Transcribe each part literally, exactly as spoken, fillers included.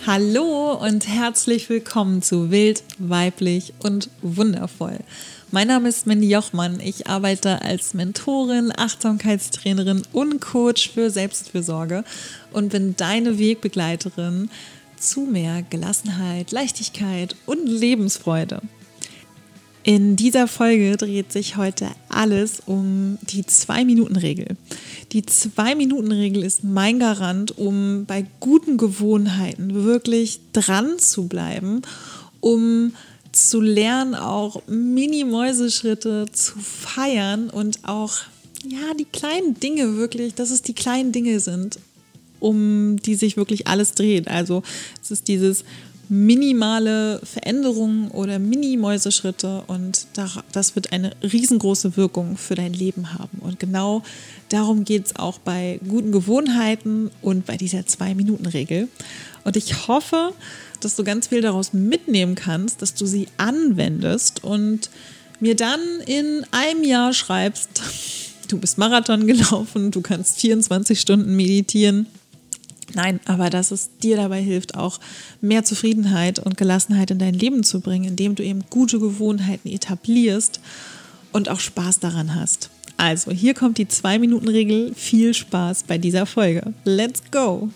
Hallo und herzlich willkommen zu Wild, Weiblich und Wundervoll. Mein Name ist Mandy Jochmann. Ich arbeite als Mentorin, Achtsamkeitstrainerin und Coach für Selbstfürsorge und bin deine Wegbegleiterin zu mehr Gelassenheit, Leichtigkeit und Lebensfreude. In dieser Folge dreht sich heute alles um die Zwei-Minuten-Regel. Die Zwei-Minuten-Regel ist mein Garant, um bei guten Gewohnheiten wirklich dran zu bleiben, um zu lernen, auch Mini-Mäuseschritte zu feiern und auch ja, die kleinen Dinge wirklich, dass es die kleinen Dinge sind, um die sich wirklich alles dreht. Also es ist dieses minimale Veränderungen oder Mini-Mäuseschritte und das wird eine riesengroße Wirkung für dein Leben haben. Und genau darum geht es auch bei guten Gewohnheiten und bei dieser Zwei-Minuten-Regel. Und ich hoffe, dass du ganz viel daraus mitnehmen kannst, dass du sie anwendest und mir dann in einem Jahr schreibst, du bist Marathon gelaufen, du kannst vierundzwanzig Stunden meditieren. Nein, aber dass es dir dabei hilft, auch mehr Zufriedenheit und Gelassenheit in dein Leben zu bringen, indem du eben gute Gewohnheiten etablierst und auch Spaß daran hast. Also, hier kommt die Zwei-Minuten-Regel. Viel Spaß bei dieser Folge. Let's go!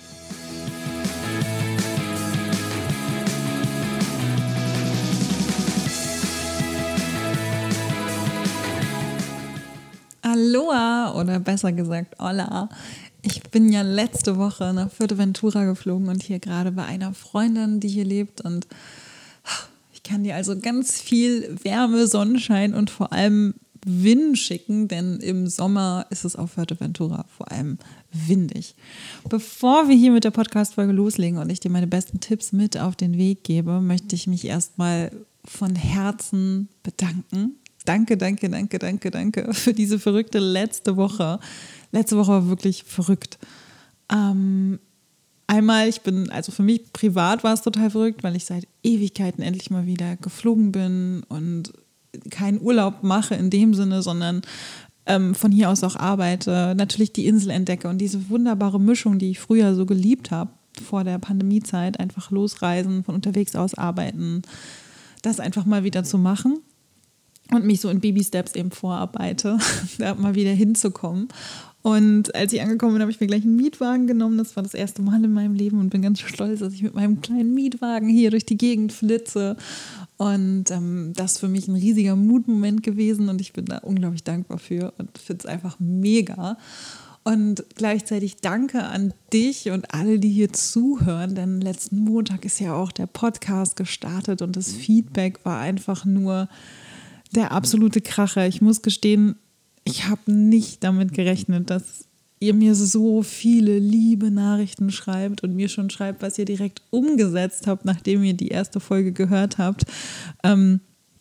Aloha oder besser gesagt Hola. Ich bin ja letzte Woche nach Fuerteventura geflogen und hier gerade bei einer Freundin, die hier lebt, und ich kann dir also ganz viel Wärme, Sonnenschein und vor allem Wind schicken, denn im Sommer ist es auf Fuerteventura vor allem windig. Bevor wir hier mit der Podcast-Folge loslegen und ich dir meine besten Tipps mit auf den Weg gebe, möchte ich mich erstmal von Herzen bedanken. Danke, danke, danke, danke, danke für diese verrückte letzte Woche. Letzte Woche war wirklich verrückt. Ähm, einmal, ich bin, also für mich privat war es total verrückt, weil ich seit Ewigkeiten endlich mal wieder geflogen bin und keinen Urlaub mache in dem Sinne, sondern ähm, von hier aus auch arbeite, natürlich die Insel entdecke und diese wunderbare Mischung, die ich früher so geliebt habe, vor der Pandemiezeit, einfach losreisen, von unterwegs aus arbeiten, das einfach mal wieder zu machen. Und mich so in Baby-Steps eben vorarbeite, da mal wieder hinzukommen. Und als ich angekommen bin, habe ich mir gleich einen Mietwagen genommen. Das war das erste Mal in meinem Leben und bin ganz stolz, dass ich mit meinem kleinen Mietwagen hier durch die Gegend flitze. Und ähm, das ist für mich ein riesiger Mutmoment gewesen und ich bin da unglaublich dankbar für und finde es einfach mega. Und gleichzeitig danke an dich und alle, die hier zuhören, denn letzten Montag ist ja auch der Podcast gestartet und das Feedback war einfach nur der absolute Kracher. Ich muss gestehen, ich habe nicht damit gerechnet, dass ihr mir so viele liebe Nachrichten schreibt und mir schon schreibt, was ihr direkt umgesetzt habt, nachdem ihr die erste Folge gehört habt. Ähm,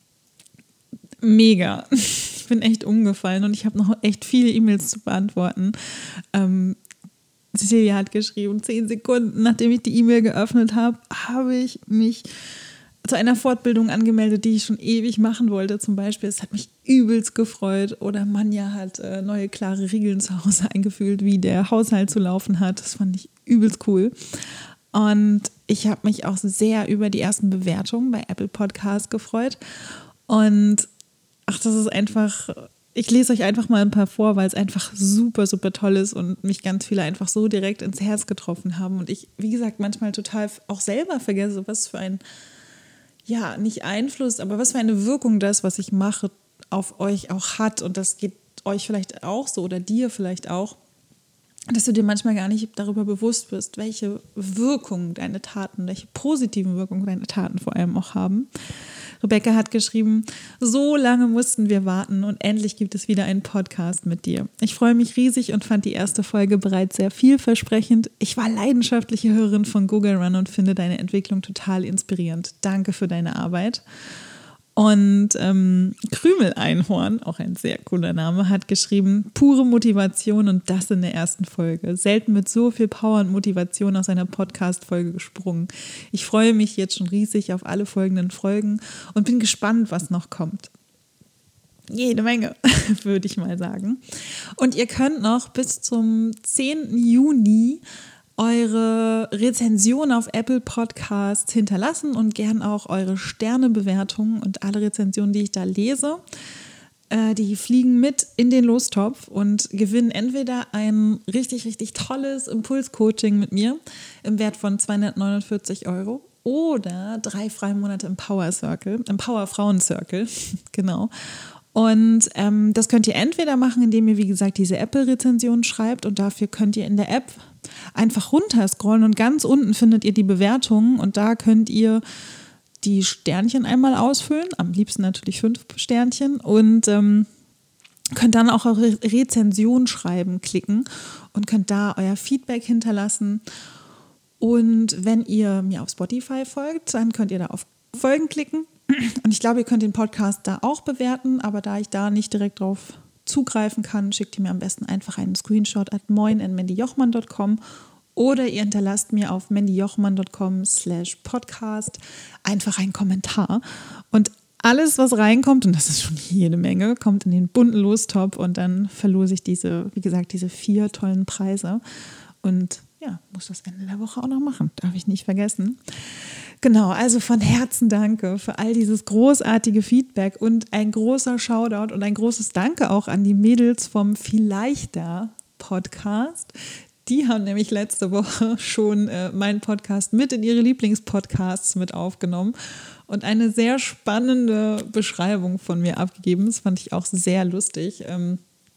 mega. Ich bin echt umgefallen und ich habe noch echt viele E-Mails zu beantworten. Ähm, Cecilia hat geschrieben, zehn Sekunden, nachdem ich die E-Mail geöffnet habe, habe ich mich zu einer Fortbildung angemeldet, die ich schon ewig machen wollte zum Beispiel. Es hat mich übelst gefreut. Oder Manja hat äh, neue klare Regeln zu Hause eingeführt, wie der Haushalt zu laufen hat. Das fand ich übelst cool. Und ich habe mich auch sehr über die ersten Bewertungen bei Apple Podcasts gefreut. Und ach, das ist einfach, ich lese euch einfach mal ein paar vor, weil es einfach super, super toll ist und mich ganz viele einfach so direkt ins Herz getroffen haben. Und ich, wie gesagt, manchmal total auch selber vergesse, was für ein ja, nicht Einfluss, aber was für eine Wirkung das, was ich mache, auf euch auch hat. Und das geht euch vielleicht auch so oder dir vielleicht auch, dass du dir manchmal gar nicht darüber bewusst bist, welche Wirkung deine Taten, welche positiven Wirkungen deine Taten vor allem auch haben. Rebecca hat geschrieben, so lange mussten wir warten und endlich gibt es wieder einen Podcast mit dir. Ich freue mich riesig und fand die erste Folge bereits sehr vielversprechend. Ich war leidenschaftliche Hörerin von Google Run und finde deine Entwicklung total inspirierend. Danke für deine Arbeit. Und ähm, Krümel-Einhorn, auch ein sehr cooler Name, hat geschrieben, pure Motivation und das in der ersten Folge. Selten mit so viel Power und Motivation aus einer Podcast-Folge gesprungen. Ich freue mich jetzt schon riesig auf alle folgenden Folgen und bin gespannt, was noch kommt. Jede Menge, würde ich mal sagen. Und ihr könnt noch bis zum zehnten Juni eure Rezension auf Apple Podcasts hinterlassen und gern auch eure Sternebewertungen und alle Rezensionen, die ich da lese. Äh, die fliegen mit in den Lostopf und gewinnen entweder ein richtig, richtig tolles Impulscoaching mit mir im Wert von zweihundertneunundvierzig Euro oder drei freie Monate im Power Circle, im Power Frauen Circle, genau. Und ähm, das könnt ihr entweder machen, indem ihr, wie gesagt, diese Apple-Rezension schreibt und dafür könnt ihr in der App einfach runterscrollen und ganz unten findet ihr die Bewertungen und da könnt ihr die Sternchen einmal ausfüllen, am liebsten natürlich fünf Sternchen und ähm, könnt dann auch eure Rezension schreiben, klicken und könnt da euer Feedback hinterlassen. Und wenn ihr mir auf Spotify folgt, dann könnt ihr da auf Folgen klicken. Und ich glaube, ihr könnt den Podcast da auch bewerten, aber da ich da nicht direkt drauf zugreifen kann, schickt ihr mir am besten einfach einen Screenshot at moin at mandy jochmann punkt com oder ihr hinterlasst mir auf mandy jochmann punkt com slash podcast einfach einen Kommentar. Und alles, was reinkommt, und das ist schon jede Menge, kommt in den bunten Lostopf und dann verlose ich diese, wie gesagt, diese vier tollen Preise. Und ja, muss das Ende der Woche auch noch machen, darf ich nicht vergessen. Genau, also von Herzen danke für all dieses großartige Feedback und ein großer Shoutout und ein großes Danke auch an die Mädels vom Vielleicht da Podcast. Die haben nämlich letzte Woche schon äh, meinen Podcast mit in ihre Lieblingspodcasts mit aufgenommen und eine sehr spannende Beschreibung von mir abgegeben. Das fand ich auch sehr lustig. Ähm,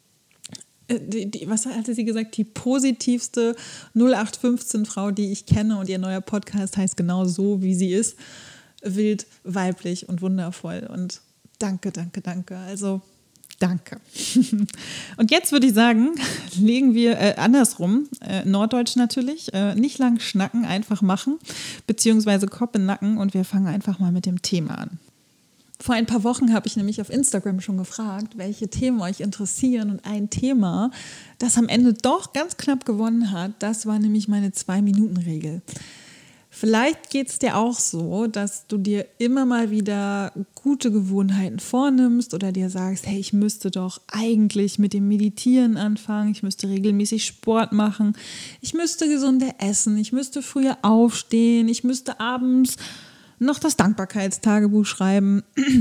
Die, die, was hatte sie gesagt? Die positivste null acht fünfzehn Frau, die ich kenne und ihr neuer Podcast heißt genau so, wie sie ist. Wild, weiblich und wundervoll. Und danke, danke, danke. Also danke. Und jetzt würde ich sagen, legen wir äh, andersrum, äh, Norddeutsch natürlich, äh, nicht lang schnacken, einfach machen, beziehungsweise Kopf in Nacken und wir fangen einfach mal mit dem Thema an. Vor ein paar Wochen habe ich nämlich auf Instagram schon gefragt, welche Themen euch interessieren und ein Thema, das am Ende doch ganz knapp gewonnen hat, das war nämlich meine Zwei-Minuten-Regel. Vielleicht geht es dir auch so, dass du dir immer mal wieder gute Gewohnheiten vornimmst oder dir sagst, hey, ich müsste doch eigentlich mit dem Meditieren anfangen, ich müsste regelmäßig Sport machen, ich müsste gesunder essen, ich müsste früher aufstehen, ich müsste abends noch das Dankbarkeitstagebuch schreiben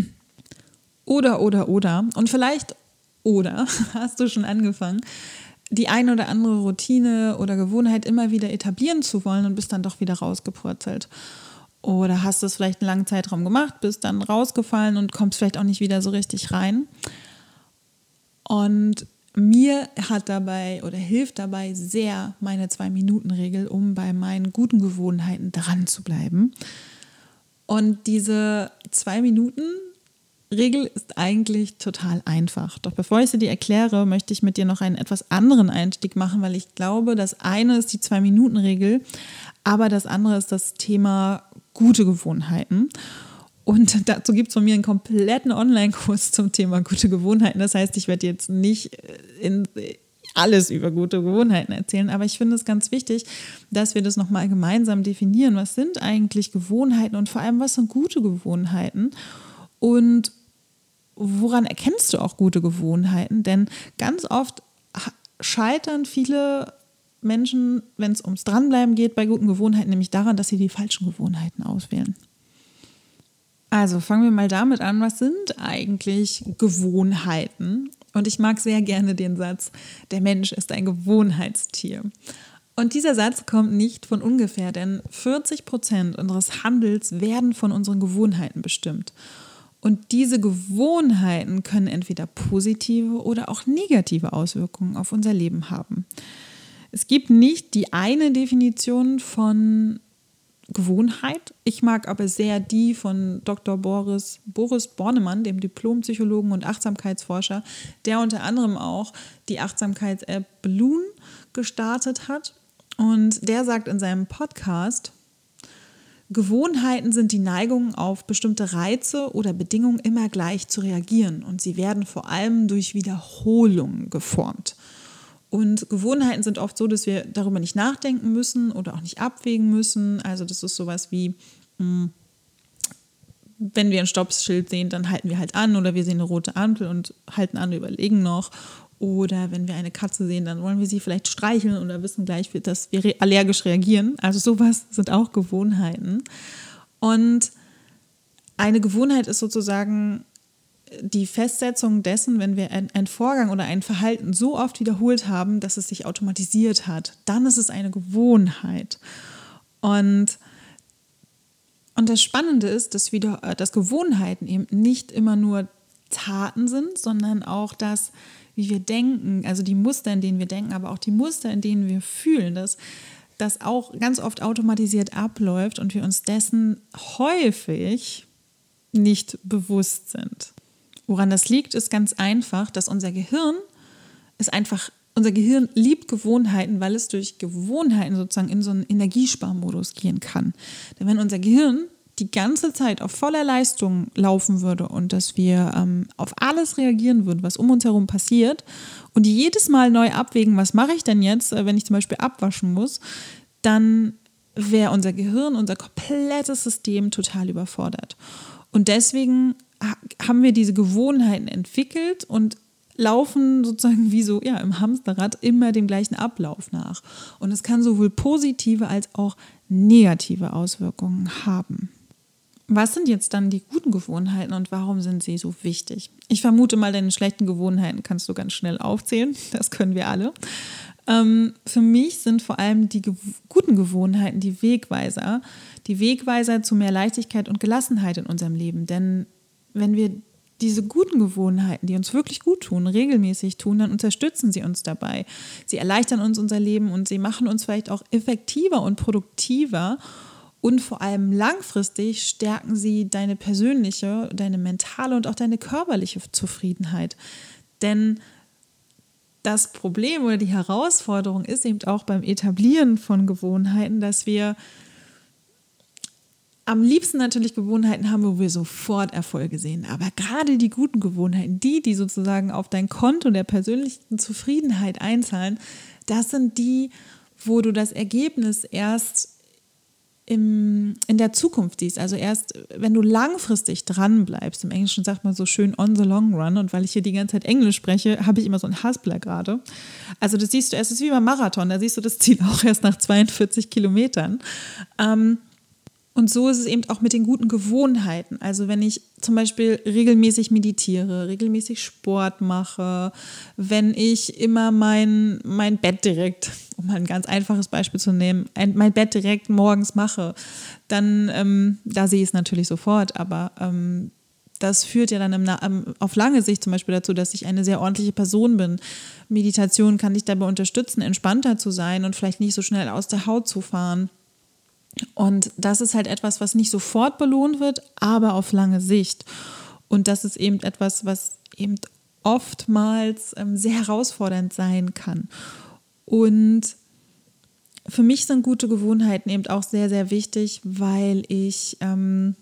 oder, oder, oder. Und vielleicht, oder, hast du schon angefangen, die eine oder andere Routine oder Gewohnheit immer wieder etablieren zu wollen und bist dann doch wieder rausgepurzelt. Oder hast du es vielleicht einen langen Zeitraum gemacht, bist dann rausgefallen und kommst vielleicht auch nicht wieder so richtig rein. Und mir hat dabei oder hilft dabei sehr meine Zwei-Minuten-Regel, um bei meinen guten Gewohnheiten dran zu bleiben. Und diese Zwei-Minuten-Regel ist eigentlich total einfach. Doch bevor ich sie dir erkläre, möchte ich mit dir noch einen etwas anderen Einstieg machen, weil ich glaube, das eine ist die Zwei-Minuten-Regel, aber das andere ist das Thema gute Gewohnheiten. Und dazu gibt es von mir einen kompletten Online-Kurs zum Thema gute Gewohnheiten. Das heißt, ich werde jetzt nicht in alles über gute Gewohnheiten erzählen, aber ich finde es ganz wichtig, dass wir das nochmal gemeinsam definieren. Was sind eigentlich Gewohnheiten und vor allem, was sind gute Gewohnheiten? Und woran erkennst du auch gute Gewohnheiten? Denn ganz oft scheitern viele Menschen, wenn es ums Dranbleiben geht, bei guten Gewohnheiten, nämlich daran, dass sie die falschen Gewohnheiten auswählen. Also fangen wir mal damit an, was sind eigentlich Gewohnheiten? Und ich mag sehr gerne den Satz, der Mensch ist ein Gewohnheitstier. Und dieser Satz kommt nicht von ungefähr, denn vierzig Prozent unseres Handels werden von unseren Gewohnheiten bestimmt. Und diese Gewohnheiten können entweder positive oder auch negative Auswirkungen auf unser Leben haben. Es gibt nicht die eine Definition von Gewohnheit. Ich mag aber sehr die von Doktor Boris, Boris Bornemann, dem Diplompsychologen und Achtsamkeitsforscher, der unter anderem auch die Achtsamkeits-App Balloon gestartet hat. Und der sagt in seinem Podcast, Gewohnheiten sind die Neigung, auf bestimmte Reize oder Bedingungen immer gleich zu reagieren. Und sie werden vor allem durch Wiederholung geformt. Und Gewohnheiten sind oft so, dass wir darüber nicht nachdenken müssen oder auch nicht abwägen müssen. Also das ist sowas wie, mh, wenn wir ein Stoppschild sehen, dann halten wir halt an oder wir sehen eine rote Ampel und halten an, überlegen noch. Oder wenn wir eine Katze sehen, dann wollen wir sie vielleicht streicheln oder wissen gleich, dass wir allergisch reagieren. Also sowas sind auch Gewohnheiten. Und eine Gewohnheit ist sozusagen die Festsetzung dessen, wenn wir einen Vorgang oder ein Verhalten so oft wiederholt haben, dass es sich automatisiert hat. Dann ist es eine Gewohnheit. Und, und das Spannende ist, dass, wieder, dass Gewohnheiten eben nicht immer nur Taten sind, sondern auch das, wie wir denken, also die Muster, in denen wir denken, aber auch die Muster, in denen wir fühlen, dass das auch ganz oft automatisiert abläuft und wir uns dessen häufig nicht bewusst sind. Woran das liegt, ist ganz einfach, dass unser Gehirn ist einfach, unser Gehirn liebt Gewohnheiten, weil es durch Gewohnheiten sozusagen in so einen Energiesparmodus gehen kann. Denn wenn unser Gehirn die ganze Zeit auf voller Leistung laufen würde und dass wir ähm, auf alles reagieren würden, was um uns herum passiert und jedes Mal neu abwägen, was mache ich denn jetzt, wenn ich zum Beispiel abwaschen muss, dann wäre unser Gehirn, unser komplettes System total überfordert. Und deswegen haben wir diese Gewohnheiten entwickelt und laufen sozusagen wie so ja, im Hamsterrad immer dem gleichen Ablauf nach. Und es kann sowohl positive als auch negative Auswirkungen haben. Was sind jetzt dann die guten Gewohnheiten und warum sind sie so wichtig? Ich vermute mal, deine schlechten Gewohnheiten kannst du ganz schnell aufzählen. Das können wir alle. Ähm, für mich sind vor allem die gew- guten Gewohnheiten die Wegweiser. Die Wegweiser zu mehr Leichtigkeit und Gelassenheit in unserem Leben. Denn wenn wir diese guten Gewohnheiten, die uns wirklich gut tun, regelmäßig tun, dann unterstützen sie uns dabei. Sie erleichtern uns unser Leben und sie machen uns vielleicht auch effektiver und produktiver. Und vor allem langfristig stärken sie deine persönliche, deine mentale und auch deine körperliche Zufriedenheit. Denn das Problem oder die Herausforderung ist eben auch beim Etablieren von Gewohnheiten, dass wir am liebsten natürlich Gewohnheiten haben, wo wir sofort Erfolge sehen. Aber gerade die guten Gewohnheiten, die, die sozusagen auf dein Konto der persönlichen Zufriedenheit einzahlen, das sind die, wo du das Ergebnis erst im, in der Zukunft siehst. Also erst, wenn du langfristig dran bleibst. Im Englischen sagt man so schön on the long run. Und weil ich hier die ganze Zeit Englisch spreche, habe ich immer so einen Haspler gerade. Also das siehst du erst, es ist wie beim Marathon. Da siehst du das Ziel auch erst nach zweiundvierzig Kilometern. Ähm, Und so ist es eben auch mit den guten Gewohnheiten. Also wenn ich zum Beispiel regelmäßig meditiere, regelmäßig Sport mache, wenn ich immer mein, mein Bett direkt, um mal ein ganz einfaches Beispiel zu nehmen, ein, mein Bett direkt morgens mache, dann, ähm, da sehe ich es natürlich sofort, aber ähm, das führt ja dann im, ähm, auf lange Sicht zum Beispiel dazu, dass ich eine sehr ordentliche Person bin. Meditation kann dich dabei unterstützen, entspannter zu sein und vielleicht nicht so schnell aus der Haut zu fahren. Und das ist halt etwas, was nicht sofort belohnt wird, aber auf lange Sicht. Und das ist eben etwas, was eben oftmals ähm, sehr herausfordernd sein kann. Und für mich sind gute Gewohnheiten eben auch sehr, sehr wichtig, weil ich ähm,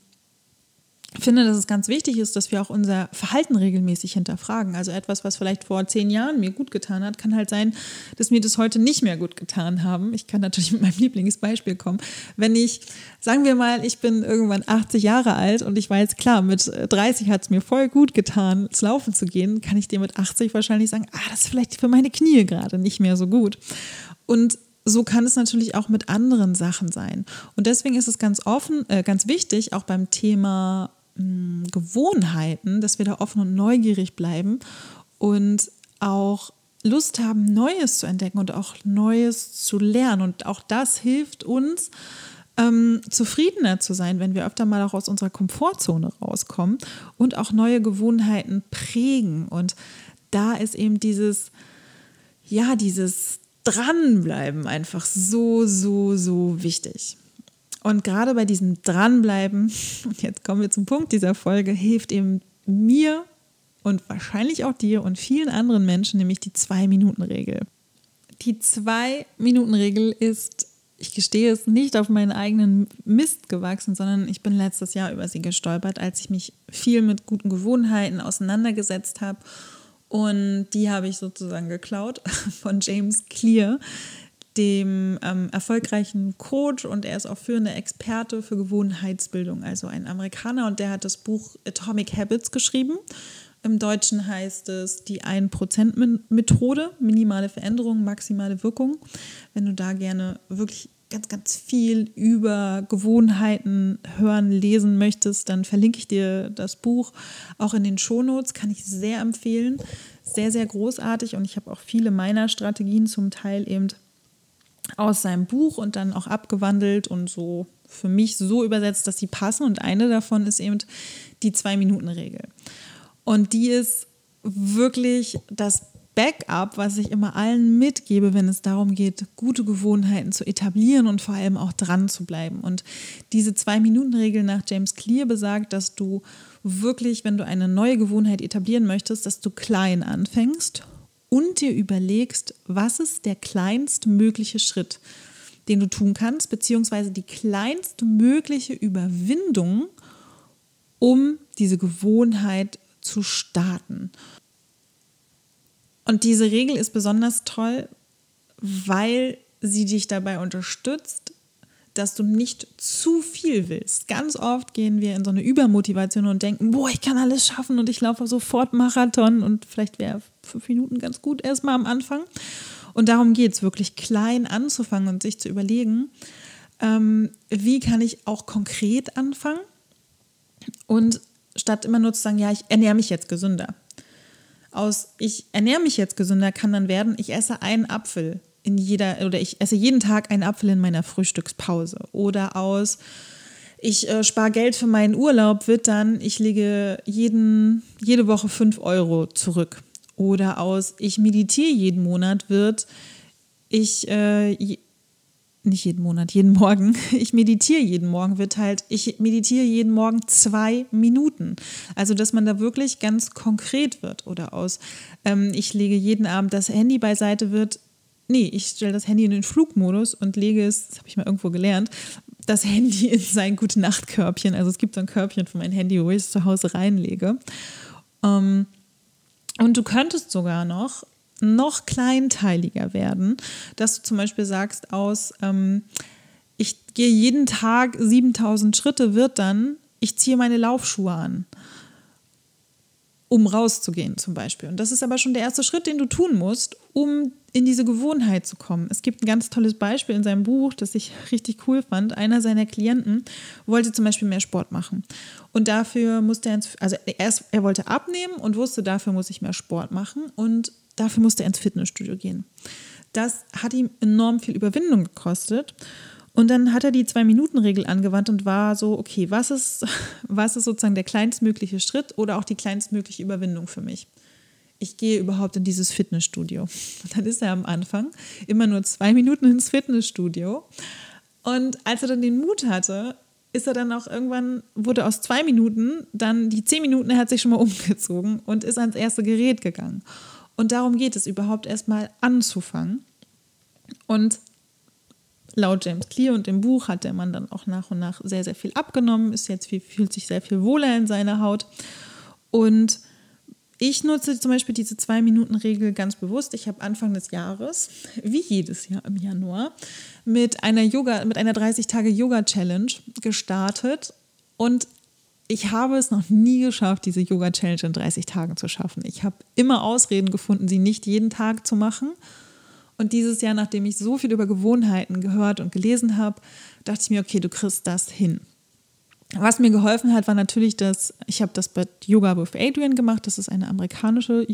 finde, dass es ganz wichtig ist, dass wir auch unser Verhalten regelmäßig hinterfragen. Also etwas, was vielleicht vor zehn Jahren mir gut getan hat, kann halt sein, dass mir das heute nicht mehr gut getan haben. Ich kann natürlich mit meinem Lieblingsbeispiel kommen. Wenn ich, sagen wir mal, ich bin irgendwann achtzig Jahre alt und ich weiß, klar, mit dreißig hat es mir voll gut getan, ins Laufen zu gehen, kann ich dir mit achtzig wahrscheinlich sagen, ah, das ist vielleicht für meine Knie gerade nicht mehr so gut. Und so kann es natürlich auch mit anderen Sachen sein. Und deswegen ist es ganz offen, äh, ganz wichtig, auch beim Thema Gewohnheiten, dass wir da offen und neugierig bleiben und auch Lust haben, Neues zu entdecken und auch Neues zu lernen. Und auch das hilft uns, ähm, zufriedener zu sein, wenn wir öfter mal auch aus unserer Komfortzone rauskommen und auch neue Gewohnheiten prägen. Und da ist eben dieses, ja, dieses Dranbleiben einfach so, so, so wichtig. Und gerade bei diesem Dranbleiben, und jetzt kommen wir zum Punkt dieser Folge, hilft eben mir und wahrscheinlich auch dir und vielen anderen Menschen, nämlich die Zwei-Minuten-Regel. Die Zwei-Minuten-Regel ist, ich gestehe es, nicht auf meinen eigenen Mist gewachsen, sondern ich bin letztes Jahr über sie gestolpert, als ich mich viel mit guten Gewohnheiten auseinandergesetzt habe. Und die habe ich sozusagen geklaut von James Clear, dem ähm, erfolgreichen Coach, und er ist auch führender Experte für Gewohnheitsbildung, also ein Amerikaner, und der hat das Buch Atomic Habits geschrieben. Im Deutschen heißt es die ein Prozent Methode, minimale Veränderung, maximale Wirkung. Wenn du da gerne wirklich ganz, ganz viel über Gewohnheiten hören, lesen möchtest, dann verlinke ich dir das Buch auch in den Shownotes, kann ich sehr empfehlen. Sehr, sehr großartig und ich habe auch viele meiner Strategien zum Teil eben aus seinem Buch und dann auch abgewandelt und so für mich so übersetzt, dass sie passen. Und eine davon ist eben die Zwei-Minuten-Regel. Und die ist wirklich das Backup, was ich immer allen mitgebe, wenn es darum geht, gute Gewohnheiten zu etablieren und vor allem auch dran zu bleiben. Und diese Zwei-Minuten-Regel nach James Clear besagt, dass du wirklich, wenn du eine neue Gewohnheit etablieren möchtest, dass du klein anfängst und dir überlegst, was ist der kleinstmögliche Schritt, den du tun kannst, beziehungsweise die kleinstmögliche Überwindung, um diese Gewohnheit zu starten. Und diese Regel ist besonders toll, weil sie dich dabei unterstützt, dass du nicht zu viel willst. Ganz oft gehen wir in so eine Übermotivation und denken, boah, ich kann alles schaffen und ich laufe sofort Marathon und vielleicht wäre fünf Minuten ganz gut erstmal am Anfang. Und darum geht es, wirklich klein anzufangen und sich zu überlegen, ähm, wie kann ich auch konkret anfangen und statt immer nur zu sagen, ja, ich ernähre mich jetzt gesünder. Aus ich ernähre mich jetzt gesünder kann dann werden, ich esse einen Apfel in jeder oder ich esse jeden Tag einen Apfel in meiner Frühstückspause. Oder aus ich äh, spare Geld für meinen Urlaub wird dann, ich lege jeden, jede Woche fünf Euro zurück. Oder aus ich meditiere jeden Monat wird, ich äh, je, nicht jeden Monat, jeden Morgen, ich meditiere jeden Morgen, wird halt, ich meditiere jeden Morgen zwei Minuten. Also, dass man da wirklich ganz konkret wird. Oder aus, ähm, ich lege jeden Abend das Handy beiseite wird, nee, ich stelle das Handy in den Flugmodus und lege es, das habe ich mal irgendwo gelernt, das Handy in sein Gute-Nacht-Körbchen. Also es gibt so ein Körbchen für mein Handy, wo ich es zu Hause reinlege. Ähm, und du könntest sogar noch noch kleinteiliger werden, dass du zum Beispiel sagst aus, ähm, ich gehe jeden Tag siebentausend Schritte, wird dann, ich ziehe meine Laufschuhe an, um rauszugehen zum Beispiel. Und das ist aber schon der erste Schritt, den du tun musst, um in diese Gewohnheit zu kommen. Es gibt ein ganz tolles Beispiel in seinem Buch, das ich richtig cool fand. Einer seiner Klienten wollte zum Beispiel mehr Sport machen. Und dafür musste er, ins, also erst, er wollte abnehmen und wusste, dafür muss ich mehr Sport machen und dafür musste er ins Fitnessstudio gehen. Das hat ihm enorm viel Überwindung gekostet. Und dann hat er die Zwei-Minuten-Regel angewandt und war so, okay, was ist, was ist sozusagen der kleinstmögliche Schritt oder auch die kleinstmögliche Überwindung für mich? Ich gehe überhaupt in dieses Fitnessstudio. Und dann ist er am Anfang immer nur zwei Minuten ins Fitnessstudio. Und als er dann den Mut hatte, ist er dann auch irgendwann, wurde aus zwei Minuten dann die zehn Minuten, er hat sich schon mal umgezogen und ist ans erste Gerät gegangen. Und darum geht es, überhaupt erstmal anzufangen. Und laut James Clear und dem Buch hat der Mann dann auch nach und nach sehr, sehr viel abgenommen, ist jetzt viel, fühlt sich sehr viel wohler in seiner Haut. Und ich nutze zum Beispiel diese Zwei-Minuten-Regel ganz bewusst. Ich habe Anfang des Jahres, wie jedes Jahr im Januar, mit einer Yoga, mit einer dreißig-Tage-Yoga-Challenge gestartet. Und ich habe es noch nie geschafft, diese Yoga-Challenge in dreißig Tagen zu schaffen. Ich habe immer Ausreden gefunden, sie nicht jeden Tag zu machen. Und dieses Jahr, nachdem ich so viel über Gewohnheiten gehört und gelesen habe, dachte ich mir, okay, du kriegst das hin. Was mir geholfen hat, war natürlich, dass ich habe das bei Yoga with Adriene gemacht. Das ist eine amerikanische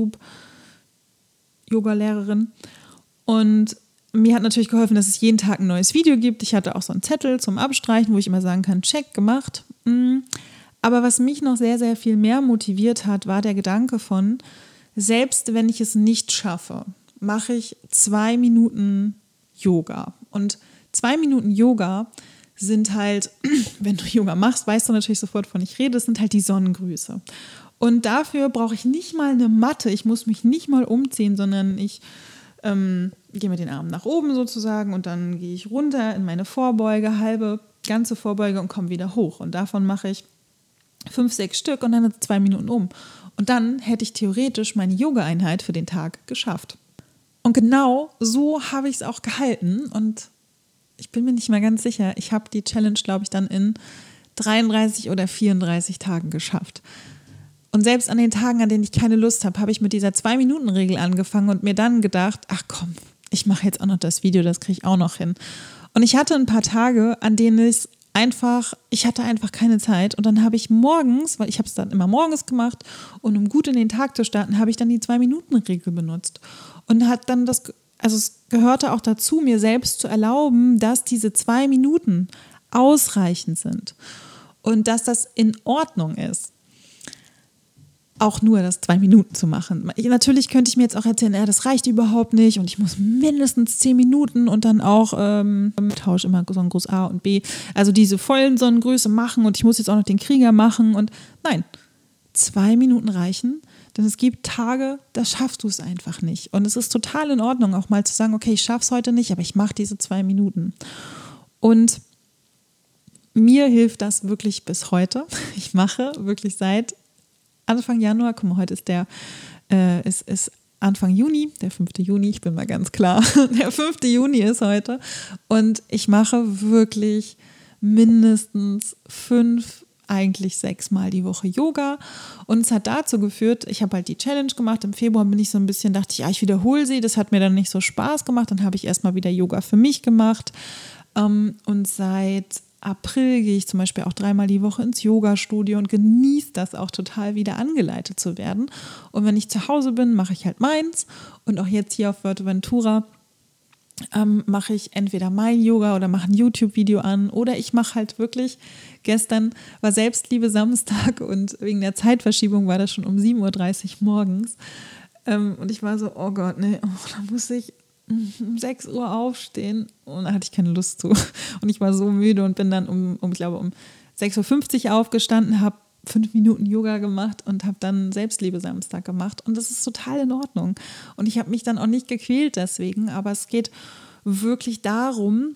YouTube-Yoga-Lehrerin. Und mir hat natürlich geholfen, dass es jeden Tag ein neues Video gibt. Ich hatte auch so einen Zettel zum Abstreichen, wo ich immer sagen kann, check, gemacht. Aber was mich noch sehr, sehr viel mehr motiviert hat, war der Gedanke von, selbst wenn ich es nicht schaffe, mache ich zwei Minuten Yoga. Und zwei Minuten Yoga sind halt, wenn du Yoga machst, weißt du natürlich sofort, wovon ich rede, das sind halt die Sonnengrüße. Und dafür brauche ich nicht mal eine Matte, ich muss mich nicht mal umziehen, sondern ich ähm, gehe mit den Armen nach oben sozusagen und dann gehe ich runter in meine Vorbeuge, halbe, ganze Vorbeuge und komme wieder hoch. Und davon mache ich fünf, sechs Stück und dann zwei Minuten um. Und dann hätte ich theoretisch meine Yoga-Einheit für den Tag geschafft. Und genau so habe ich es auch gehalten und ich bin mir nicht mehr ganz sicher. Ich habe die Challenge, glaube ich, dann in dreiunddreißig oder vierunddreißig Tagen geschafft. Und selbst an den Tagen, an denen ich keine Lust habe, habe ich mit dieser Zwei-Minuten-Regel angefangen und mir dann gedacht, ach komm, ich mache jetzt auch noch das Video, das kriege ich auch noch hin. Und ich hatte ein paar Tage, an denen es einfach, ich hatte einfach keine Zeit und dann habe ich morgens, weil ich habe es dann immer morgens gemacht und um gut in den Tag zu starten, habe ich dann die Zwei-Minuten-Regel benutzt und hat dann das, also es gehörte auch dazu, mir selbst zu erlauben, dass diese zwei Minuten ausreichend sind und dass das in Ordnung ist, auch nur das zwei Minuten zu machen. Ich, natürlich könnte ich mir jetzt auch erzählen, ja, das reicht überhaupt nicht und ich muss mindestens zehn Minuten und dann auch ähm, Tausch immer Sonnengruß A und B, also diese vollen Sonnengrüße machen und ich muss jetzt auch noch den Krieger machen und nein, zwei Minuten reichen, denn es gibt Tage, da schaffst du es einfach nicht und es ist total in Ordnung, auch mal zu sagen, okay, ich schaff's heute nicht, aber ich mache diese zwei Minuten und mir hilft das wirklich bis heute. Ich mache wirklich seit Anfang Januar, guck mal, heute ist der, äh, ist, ist Anfang Juni, der fünfte Juni, ich bin mal ganz klar, der fünfte Juni ist heute und ich mache wirklich mindestens fünf, eigentlich sechs Mal die Woche Yoga und es hat dazu geführt, ich habe halt die Challenge gemacht, im Februar bin ich so ein bisschen, dachte ich, ja, ich wiederhole sie, das hat mir dann nicht so Spaß gemacht, dann habe ich erstmal wieder Yoga für mich gemacht ähm, und seit April gehe ich zum Beispiel auch dreimal die Woche ins Yoga-Studio und genieße das auch total, wieder angeleitet zu werden. Und wenn ich zu Hause bin, mache ich halt meins. Und auch jetzt hier auf Fuerteventura ähm, mache ich entweder mein Yoga oder mache ein YouTube-Video an. Oder ich mache halt wirklich, gestern war Selbstliebe Samstag und wegen der Zeitverschiebung war das schon um sieben Uhr dreißig morgens. Ähm, und ich war so, oh Gott, nee, oh, da muss ich um sechs Uhr aufstehen und da hatte ich keine Lust zu. Und ich war so müde und bin dann um, um ich glaube, um sechs Uhr fünfzig aufgestanden, habe fünf Minuten Yoga gemacht und habe dann Selbstliebe-Samstag gemacht. Und das ist total in Ordnung. Und ich habe mich dann auch nicht gequält deswegen, aber es geht wirklich darum,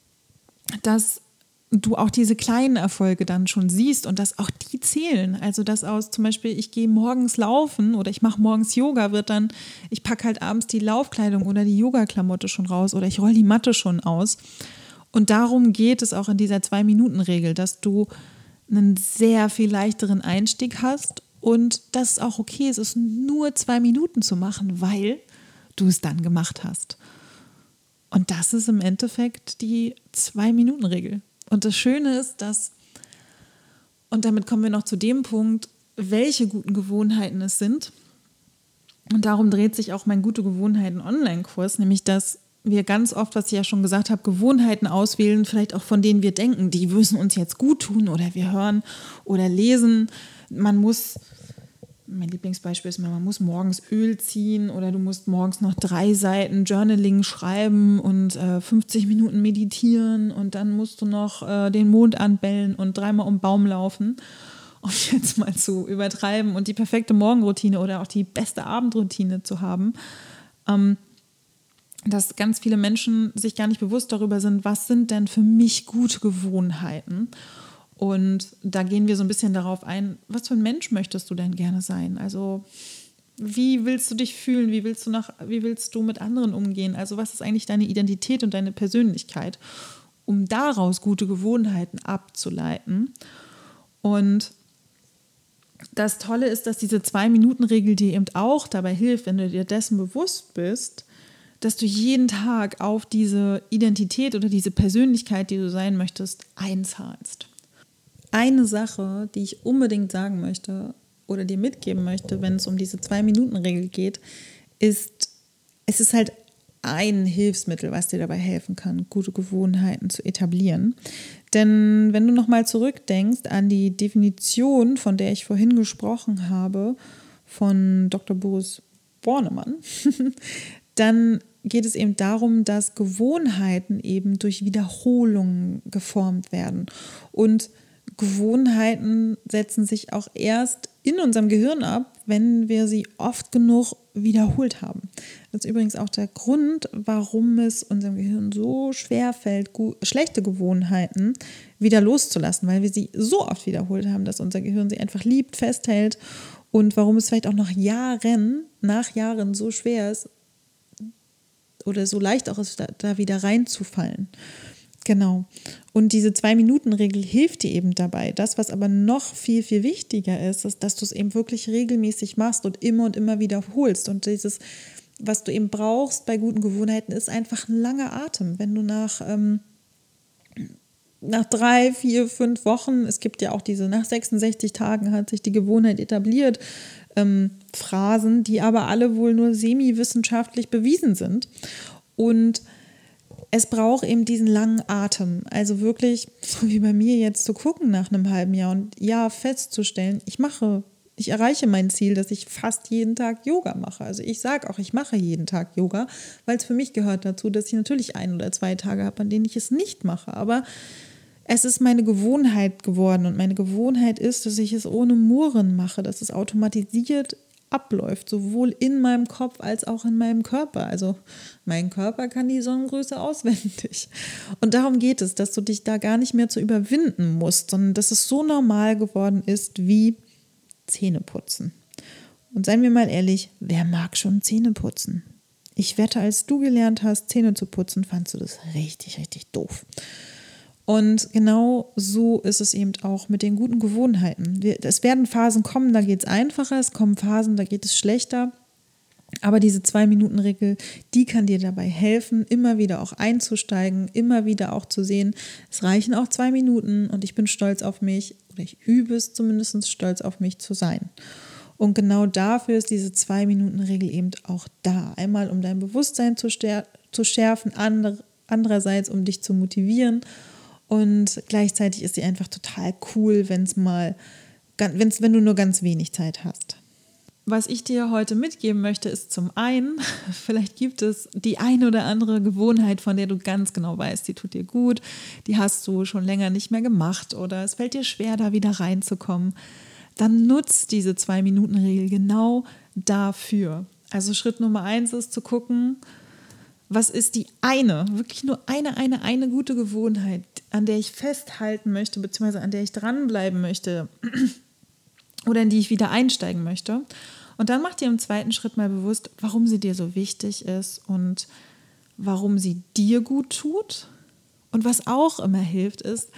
dass du auch diese kleinen Erfolge dann schon siehst und dass auch die zählen. Also dass aus zum Beispiel, ich gehe morgens laufen oder ich mache morgens Yoga, wird dann, ich packe halt abends die Laufkleidung oder die Yoga-Klamotte schon raus oder ich roll die Matte schon aus. Und darum geht es auch in dieser Zwei-Minuten-Regel, dass du einen sehr viel leichteren Einstieg hast und dass es auch okay ist, es nur zwei Minuten zu machen, weil du es dann gemacht hast. Und das ist im Endeffekt die Zwei-Minuten-Regel. Und das Schöne ist, dass, und damit kommen wir noch zu dem Punkt, welche guten Gewohnheiten es sind. Und darum dreht sich auch mein Gute Gewohnheiten Online-Kurs, nämlich dass wir ganz oft, was ich ja schon gesagt habe, Gewohnheiten auswählen, vielleicht auch von denen wir denken, die müssen uns jetzt gut tun oder wir hören oder lesen. Man muss, mein Lieblingsbeispiel ist, man muss morgens Öl ziehen oder du musst morgens noch drei Seiten Journaling schreiben und äh, fünfzig Minuten meditieren und dann musst du noch äh, den Mond anbellen und dreimal um den Baum laufen, um jetzt mal zu übertreiben und die perfekte Morgenroutine oder auch die beste Abendroutine zu haben. Ähm, dass ganz viele Menschen sich gar nicht bewusst darüber sind, was sind denn für mich gute Gewohnheiten? Und da gehen wir so ein bisschen darauf ein, was für ein Mensch möchtest du denn gerne sein? Also wie willst du dich fühlen? Wie willst du nach, wie willst du mit anderen umgehen? Also was ist eigentlich deine Identität und deine Persönlichkeit, um daraus gute Gewohnheiten abzuleiten? Und das Tolle ist, dass diese Zwei-Minuten-Regel dir eben auch dabei hilft, wenn du dir dessen bewusst bist, dass du jeden Tag auf diese Identität oder diese Persönlichkeit, die du sein möchtest, einzahlst. Eine Sache, die ich unbedingt sagen möchte oder dir mitgeben möchte, wenn es um diese Zwei-Minuten-Regel geht, ist, es ist halt ein Hilfsmittel, was dir dabei helfen kann, gute Gewohnheiten zu etablieren. Denn wenn du nochmal zurückdenkst an die Definition, von der ich vorhin gesprochen habe, von Doktor Boris Bornemann, dann geht es eben darum, dass Gewohnheiten eben durch Wiederholungen geformt werden. Und Gewohnheiten setzen sich auch erst in unserem Gehirn ab, wenn wir sie oft genug wiederholt haben. Das ist übrigens auch der Grund, warum es unserem Gehirn so schwer fällt, gu- schlechte Gewohnheiten wieder loszulassen, weil wir sie so oft wiederholt haben, dass unser Gehirn sie einfach liebt, festhält und warum es vielleicht auch nach Jahren, nach Jahren so schwer ist oder so leicht auch ist, da, da wieder reinzufallen. Genau. Und diese Zwei-Minuten-Regel hilft dir eben dabei. Das, was aber noch viel, viel wichtiger ist, ist, dass du es eben wirklich regelmäßig machst und immer und immer wiederholst. Und dieses, was du eben brauchst bei guten Gewohnheiten, ist einfach ein langer Atem. Wenn du nach, ähm, nach drei, vier, fünf Wochen, es gibt ja auch diese, nach sechsundsechzig Tagen hat sich die Gewohnheit etabliert, ähm, Phrasen, die aber alle wohl nur semi-wissenschaftlich bewiesen sind. Und es braucht eben diesen langen Atem, also wirklich, so wie bei mir jetzt zu gucken nach einem halben Jahr und ja festzustellen, ich mache, ich erreiche mein Ziel, dass ich fast jeden Tag Yoga mache. Also ich sage auch, ich mache jeden Tag Yoga, weil es für mich gehört dazu, dass ich natürlich ein oder zwei Tage habe, an denen ich es nicht mache. Aber es ist meine Gewohnheit geworden und meine Gewohnheit ist, dass ich es ohne Murren mache, dass es automatisiert abläuft, sowohl in meinem Kopf als auch in meinem Körper. Also mein Körper kann die Sonnengröße auswendig. Und darum geht es, dass du dich da gar nicht mehr zu überwinden musst, sondern dass es so normal geworden ist wie Zähneputzen. Und seien wir mal ehrlich, wer mag schon Zähne putzen? Ich wette, als du gelernt hast, Zähne zu putzen, fandst du das richtig, richtig doof. Und genau so ist es eben auch mit den guten Gewohnheiten. Wir, es werden Phasen kommen, da geht es einfacher, es kommen Phasen, da geht es schlechter. Aber diese Zwei-Minuten-Regel, die kann dir dabei helfen, immer wieder auch einzusteigen, immer wieder auch zu sehen, es reichen auch zwei Minuten und ich bin stolz auf mich, oder ich übe es zumindest, stolz auf mich zu sein. Und genau dafür ist diese Zwei-Minuten-Regel eben auch da. Einmal, um dein Bewusstsein zu, stär- zu schärfen, andre- andererseits, um dich zu motivieren. Und gleichzeitig ist sie einfach total cool, wenn es mal, wenn's, wenn du nur ganz wenig Zeit hast. Was ich dir heute mitgeben möchte, ist zum einen, vielleicht gibt es die ein oder andere Gewohnheit, von der du ganz genau weißt, die tut dir gut, die hast du schon länger nicht mehr gemacht oder es fällt dir schwer, da wieder reinzukommen. Dann nutzt diese Zwei-Minuten-Regel genau dafür. Also Schritt Nummer eins ist zu gucken, was ist die eine, wirklich nur eine, eine, eine gute Gewohnheit, an der ich festhalten möchte, beziehungsweise an der ich dranbleiben möchte oder in die ich wieder einsteigen möchte. Und dann mach dir im zweiten Schritt mal bewusst, warum sie dir so wichtig ist und warum sie dir gut tut. Und was auch immer hilft, ist,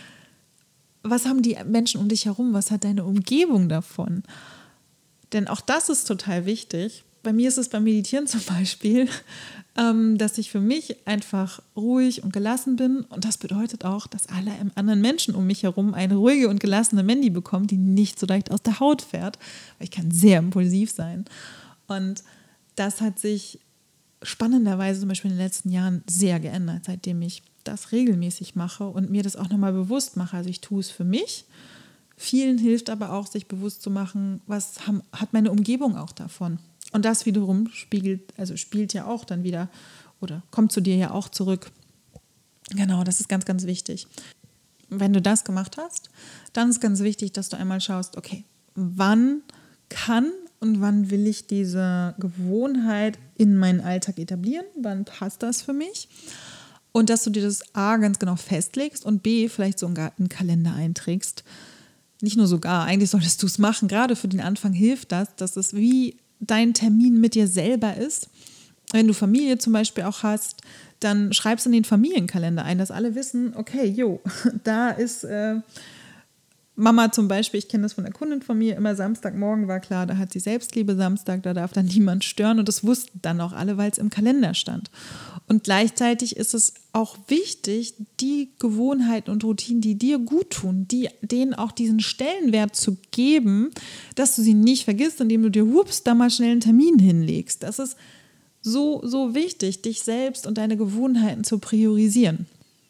was haben die Menschen um dich herum, was hat deine Umgebung davon? Denn auch das ist total wichtig. Bei mir ist es beim Meditieren zum Beispiel, ähm, dass ich für mich einfach ruhig und gelassen bin. Und das bedeutet auch, dass alle anderen Menschen um mich herum eine ruhige und gelassene Mandy bekommen, die nicht so leicht aus der Haut fährt. Weil ich kann sehr impulsiv sein. Und das hat sich spannenderweise zum Beispiel in den letzten Jahren sehr geändert, seitdem ich das regelmäßig mache und mir das auch nochmal bewusst mache. Also ich tue es für mich. Vielen hilft aber auch, sich bewusst zu machen, was haben, hat meine Umgebung auch davon. Und das wiederum spiegelt, also spielt ja auch dann wieder oder kommt zu dir ja auch zurück. Genau, das ist ganz, ganz wichtig. Wenn du das gemacht hast, dann ist ganz wichtig, dass du einmal schaust, okay, wann kann und wann will ich diese Gewohnheit in meinen Alltag etablieren? Wann passt das für mich? Und dass du dir das A ganz genau festlegst und B vielleicht sogar in den Kalender einträgst. Nicht nur sogar, eigentlich solltest du es machen. Gerade für den Anfang hilft das, dass es wie dein Termin mit dir selber ist. Wenn du Familie zum Beispiel auch hast, dann schreibst in den Familienkalender ein, dass alle wissen, okay, jo, da ist äh, Mama zum Beispiel, ich kenne das von der Kundin von mir, immer Samstagmorgen war klar, da hat sie Selbstliebe Samstag, da darf dann niemand stören und das wussten dann auch alle, weil es im Kalender stand. Und gleichzeitig ist es auch wichtig, die Gewohnheiten und Routinen, die dir gut tun, die, denen auch diesen Stellenwert zu geben, dass du sie nicht vergisst, indem du dir, hups, da mal schnell einen Termin hinlegst. Das ist so, so wichtig, dich selbst und deine Gewohnheiten zu priorisieren.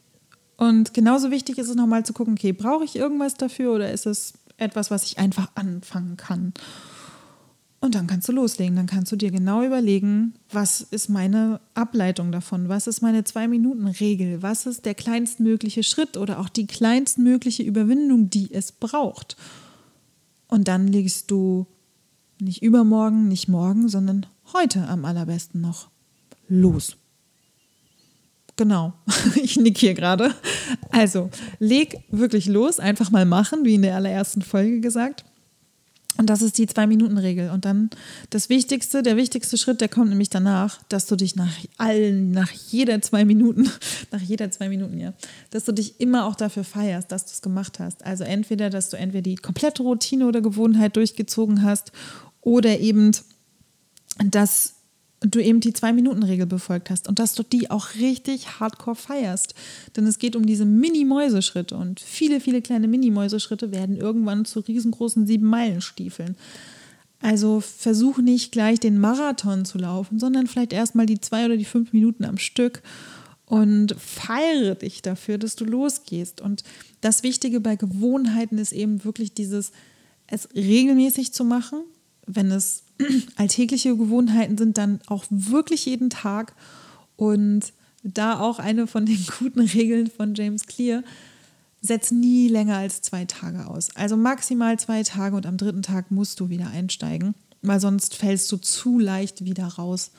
Und genauso wichtig ist es nochmal zu gucken, okay, brauche ich irgendwas dafür oder ist es etwas, was ich einfach anfangen kann? Und dann kannst du loslegen, dann kannst du dir genau überlegen, was ist meine Ableitung davon, was ist meine Zwei-Minuten-Regel, was ist der kleinstmögliche Schritt oder auch die kleinstmögliche Überwindung, die es braucht. Und dann legst du nicht übermorgen, nicht morgen, sondern heute am allerbesten noch los. Genau, ich nicke hier gerade. Also, leg wirklich los, einfach mal machen, wie in der allerersten Folge gesagt. Und das ist die Zwei-Minuten-Regel. Und dann das Wichtigste, der wichtigste Schritt, der kommt nämlich danach, dass du dich nach allen, nach jeder zwei Minuten, nach jeder zwei Minuten, ja, dass du dich immer auch dafür feierst, dass du es gemacht hast. Also entweder, dass du entweder die komplette Routine oder Gewohnheit durchgezogen hast oder eben, dass du eben die Zwei-Minuten-Regel befolgt hast und dass du die auch richtig hardcore feierst. Denn es geht um diese Mini-Mäuseschritte und viele, viele kleine Mini-Mäuseschritte werden irgendwann zu riesengroßen Sieben-Meilen-Stiefeln. Also versuch nicht gleich den Marathon zu laufen, sondern vielleicht erstmal die zwei oder die fünf Minuten am Stück und feiere dich dafür, dass du losgehst. Und das Wichtige bei Gewohnheiten ist eben wirklich dieses, es regelmäßig zu machen, wenn es alltägliche Gewohnheiten sind, dann auch wirklich jeden Tag. Und da auch eine von den guten Regeln von James Clear, setz nie länger als zwei Tage aus. Also maximal zwei Tage und am dritten Tag musst du wieder einsteigen, weil sonst fällst du zu leicht wieder raus.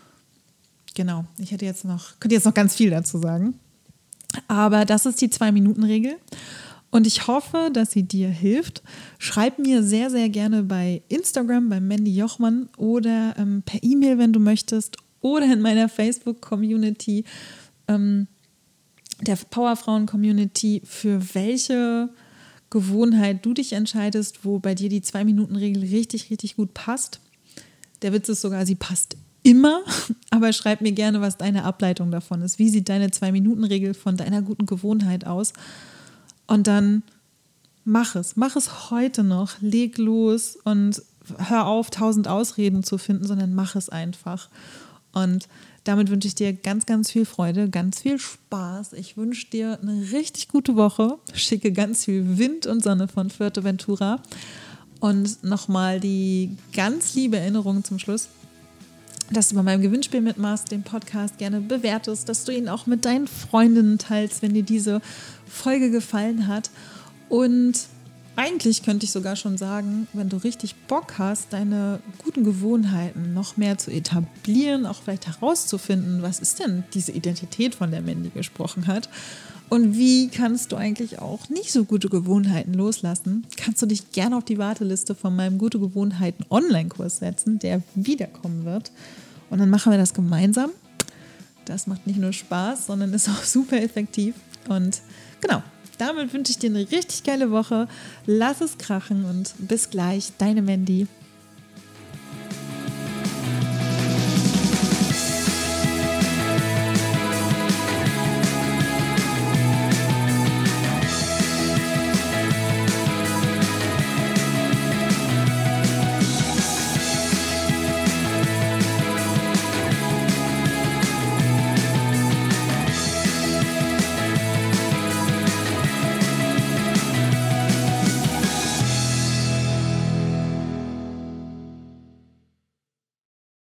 Genau, ich hätte jetzt noch, könnte jetzt noch ganz viel dazu sagen. Aber das ist die Zwei-Minuten-Regel. Und ich hoffe, dass sie dir hilft. Schreib mir sehr, sehr gerne bei Instagram, bei Mandy Jochmann oder ähm, per E-Mail, wenn du möchtest, oder in meiner Facebook-Community, ähm, der Powerfrauen-Community, für welche Gewohnheit du dich entscheidest, wo bei dir die Zwei-Minuten-Regel richtig, richtig gut passt. Der Witz ist sogar, sie passt immer, aber schreib mir gerne, was deine Ableitung davon ist. Wie sieht deine Zwei-Minuten-Regel von deiner guten Gewohnheit aus? Und dann mach es, mach es heute noch, leg los und hör auf, tausend Ausreden zu finden, sondern mach es einfach. Und damit wünsche ich dir ganz, ganz viel Freude, ganz viel Spaß. Ich wünsche dir eine richtig gute Woche, schicke ganz viel Wind und Sonne von Fuerteventura und nochmal die ganz liebe Erinnerung zum Schluss, dass du bei meinem Gewinnspiel mitmachst, den Podcast gerne bewertest, dass du ihn auch mit deinen Freundinnen teilst, wenn dir diese Folge gefallen hat. Und eigentlich könnte ich sogar schon sagen, wenn du richtig Bock hast, deine guten Gewohnheiten noch mehr zu etablieren, auch vielleicht herauszufinden, was ist denn diese Identität, von der Mandy gesprochen hat und wie kannst du eigentlich auch nicht so gute Gewohnheiten loslassen, kannst du dich gerne auf die Warteliste von meinem Gute Gewohnheiten Online-Kurs setzen, der wiederkommen wird. Und dann machen wir das gemeinsam. Das macht nicht nur Spaß, sondern ist auch super effektiv. Und genau, damit wünsche ich dir eine richtig geile Woche. Lass es krachen und bis gleich, deine Mandy.